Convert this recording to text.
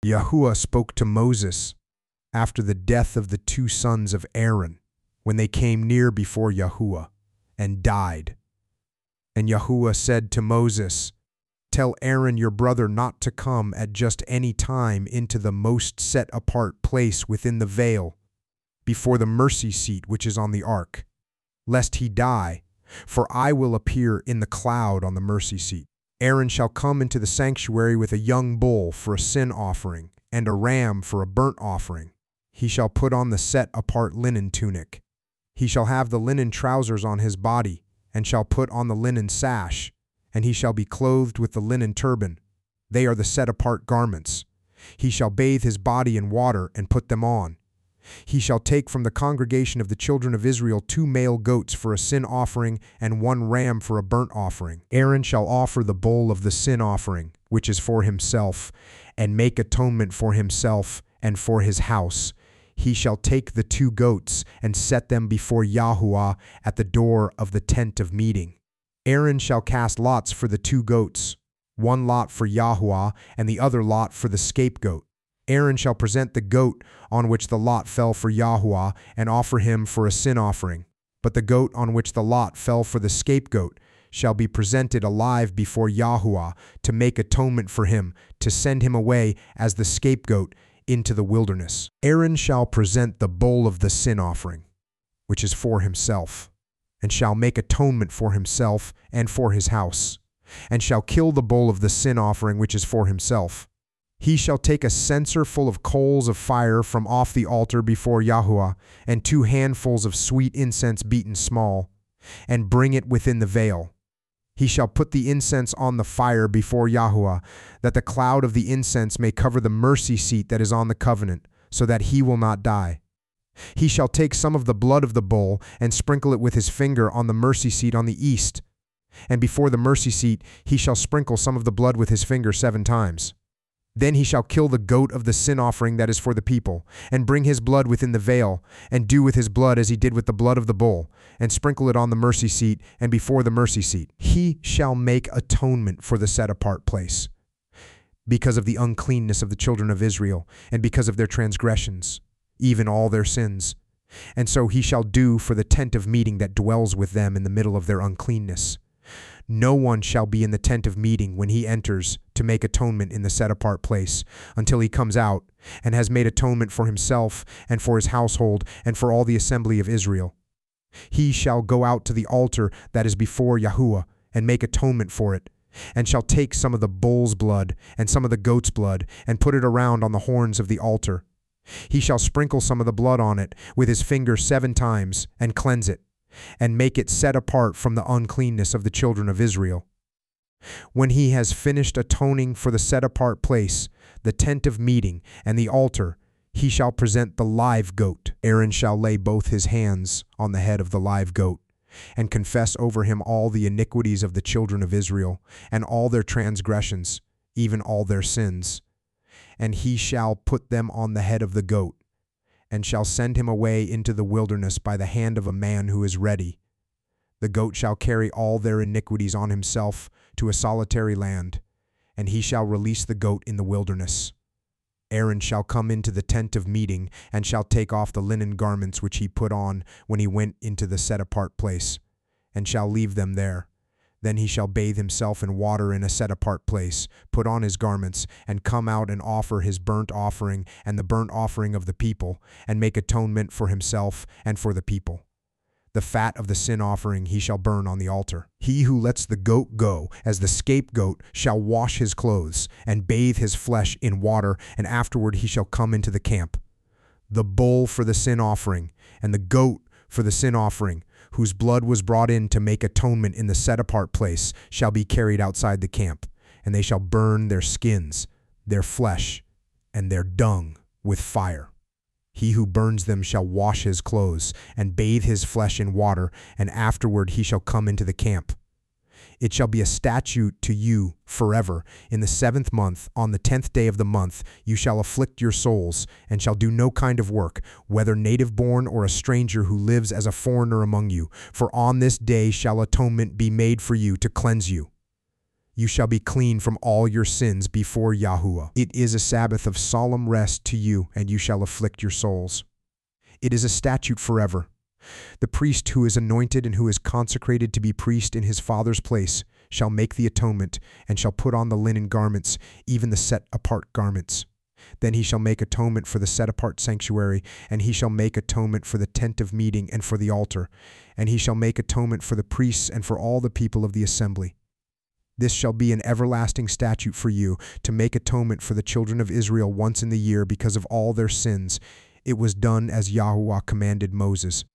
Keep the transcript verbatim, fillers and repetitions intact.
Yahuwah spoke to Moses after the death of the two sons of Aaron, when they came near before Yahuwah, and died. And Yahuwah said to Moses, "Tell Aaron your brother not to come at just any time into the most set-apart place within the veil, before the mercy seat which is on the ark, lest he die, for I will appear in the cloud on the mercy seat. Aaron shall come into the sanctuary with a young bull for a sin offering, and a ram for a burnt offering. He shall put on the set-apart linen tunic. He shall have the linen trousers on his body, and shall put on the linen sash, and he shall be clothed with the linen turban. They are the set-apart garments. He shall bathe his body in water and put them on. He shall take from the congregation of the children of Israel two male goats for a sin offering and one ram for a burnt offering. Aaron shall offer the bull of the sin offering, which is for himself, and make atonement for himself and for his house. He shall take the two goats and set them before Yahuwah at the door of the tent of meeting. Aaron shall cast lots for the two goats, one lot for Yahuwah and the other lot for the scapegoat. Aaron shall present the goat on which the lot fell for Yahuwah and offer him for a sin offering. But the goat on which the lot fell for the scapegoat shall be presented alive before Yahuwah to make atonement for him, to send him away as the scapegoat into the wilderness. Aaron shall present the bull of the sin offering, which is for himself, and shall make atonement for himself and for his house, and shall kill the bull of the sin offering which is for himself. He shall take a censer full of coals of fire from off the altar before Yahuwah, and two handfuls of sweet incense beaten small, and bring it within the veil. He shall put the incense on the fire before Yahuwah, that the cloud of the incense may cover the mercy seat that is on the covenant, so that he will not die. He shall take some of the blood of the bull and sprinkle it with his finger on the mercy seat on the east, and before the mercy seat he shall sprinkle some of the blood with his finger seven times. Then he shall kill the goat of the sin offering that is for the people, and bring his blood within the veil, and do with his blood as he did with the blood of the bull, and sprinkle it on the mercy seat and before the mercy seat. He shall make atonement for the set-apart place, because of the uncleanness of the children of Israel, and because of their transgressions, even all their sins. And so he shall do for the tent of meeting that dwells with them in the middle of their uncleanness. No one shall be in the tent of meeting when he enters to make atonement in the set-apart place, until he comes out and has made atonement for himself and for his household and for all the assembly of Israel. He shall go out to the altar that is before Yahuwah and make atonement for it, and shall take some of the bull's blood and some of the goat's blood and put it around on the horns of the altar. He shall sprinkle some of the blood on it with his finger seven times and cleanse it, and make it set apart from the uncleanness of the children of Israel. When he has finished atoning for the set-apart place, the tent of meeting, and the altar, he shall present the live goat. Aaron shall lay both his hands on the head of the live goat, and confess over him all the iniquities of the children of Israel, and all their transgressions, even all their sins. And he shall put them on the head of the goat, and shall send him away into the wilderness by the hand of a man who is ready. The goat shall carry all their iniquities on himself to a solitary land, and he shall release the goat in the wilderness. Aaron shall come into the tent of meeting, and shall take off the linen garments which he put on when he went into the set-apart place, and shall leave them there. Then he shall bathe himself in water in a set-apart place, put on his garments, and come out and offer his burnt offering and the burnt offering of the people, and make atonement for himself and for the people. The fat of the sin offering he shall burn on the altar. He who lets the goat go as the scapegoat shall wash his clothes, and bathe his flesh in water, and afterward he shall come into the camp. The bull for the sin offering, and the goat for the sin offering, whose blood was brought in to make atonement in the set-apart place, shall be carried outside the camp, and they shall burn their skins, their flesh, and their dung with fire. He who burns them shall wash his clothes, and bathe his flesh in water, and afterward he shall come into the camp. It shall be a statute to you forever. In the seventh month, on the tenth day of the month, you shall afflict your souls, and shall do no kind of work, whether native-born or a stranger who lives as a foreigner among you. For on this day shall atonement be made for you to cleanse you. You shall be clean from all your sins before Yahuwah. It is a Sabbath of solemn rest to you, and you shall afflict your souls. It is a statute forever. The priest who is anointed and who is consecrated to be priest in his father's place shall make the atonement, and shall put on the linen garments, even the set-apart garments. Then he shall make atonement for the set-apart sanctuary, and he shall make atonement for the tent of meeting and for the altar, and he shall make atonement for the priests and for all the people of the assembly. This shall be an everlasting statute for you, to make atonement for the children of Israel once in the year because of all their sins. It was done as Yahuwah commanded Moses.